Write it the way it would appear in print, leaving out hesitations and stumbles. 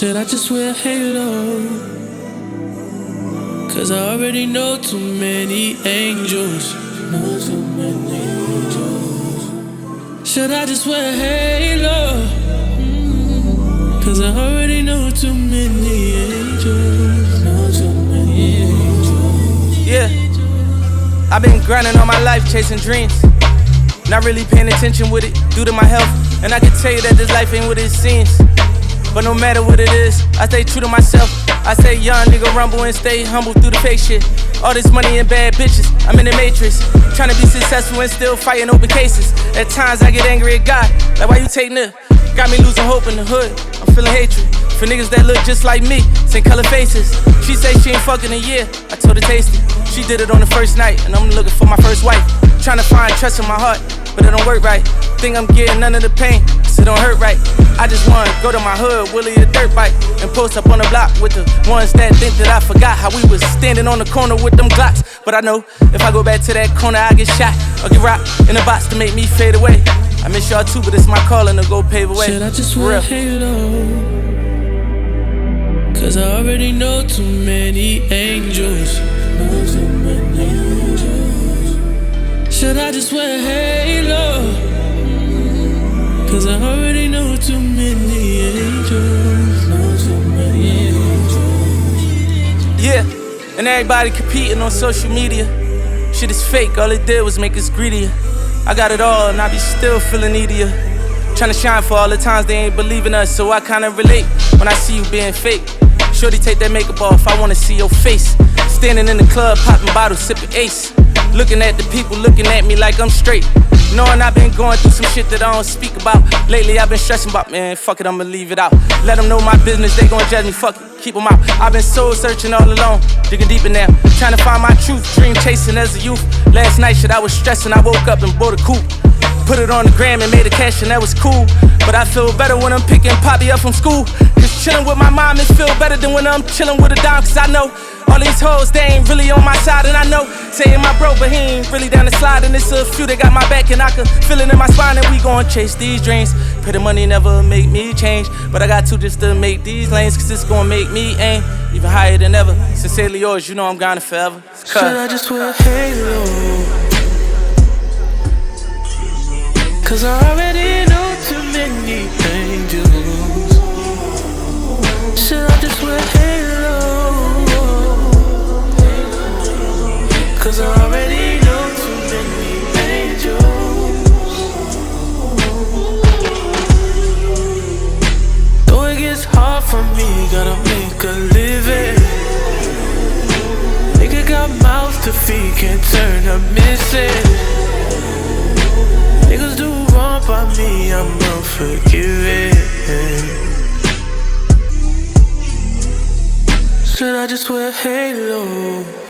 Should I just wear halo? Cause I already know too many angels. Know too many angels. Should I just wear halo? Cause I already know too many angels. Know too many angels. Yeah, I've been grinding all my life, chasing dreams. Not really paying attention with it, due to my health. And I can tell you that this life ain't what it seems. But no matter what it is, I stay true to myself. I say young nigga rumble and stay humble through the fake shit. All this money and bad bitches, I'm in the matrix. Trying to be successful and still fighting open cases. At times I get angry at God, like why you take nip? Got me losing hope in the hood, I'm feeling hatred. For niggas that look just like me, same color faces. She say she ain't fucking a year, I told her taste it. She did it on the first night, and I'm looking for my first wife. Trying to find trust in my heart, but it don't work right. Think I'm getting none of the pain, cause it don't hurt right. I just wanna go to my hood, Willie a dirt bike, and post up on the block with the ones that think that I forgot how we was standing on the corner with them Glocks. But I know, if I go back to that corner, I get shot or get rocked in a box to make me fade away. I miss y'all too, but it's my calling to go pave the way. Should I just wear halo? Cause I already know too many angels. Know too many angels. Should I just wear halo? Cause I already know too many angels. Know too many angels. Yeah, and everybody competing on social media. Shit is fake, all it did was make us greedier. I got it all and I be still feeling needier. Tryna shine for all the times they ain't believing us, so I kinda relate when I see you being fake. Shorty, take that makeup off, I wanna see your face. Standing in the club, popping bottles, sipping Ace. Looking at the people, looking at me like I'm straight. Knowing I've been going through some shit that I don't speak about. Lately I've been stressing about, man, fuck it, I'ma leave it out. Let them know my business, they gon' judge me, fuck it, keep them out. I've been soul searching all alone, digging deep in there. Trying to find my truth, dream chasing as a youth. Last night shit I was stressing, I woke up and bought a coupe. Put it on the gram and made a cash and that was cool. But I feel better when I'm picking Poppy up from school. Cause chillin' with my mom is feel better than when I'm chillin' with a dime. Cause I know all these hoes, they ain't really on my side. And I know, saying my bro, but he ain't really down the slide. And it's a few that got my back and I can feel it in my spine. And we gon' chase these dreams. Pray the money never make me change, but I got to just to make these lanes. Cause it's gon' make me aim even higher than ever. Sincerely yours, you know I'm grinding forever. Should I just wear halo? Cause I already know too many angels. Should I just wear halo? Cause I already know too many angels. Though it gets hard for me, gotta make a living. Nigga got mouths to feed, can't turn a missing. Niggas do wrong by me, I'm unforgiving. Should I just wear halo?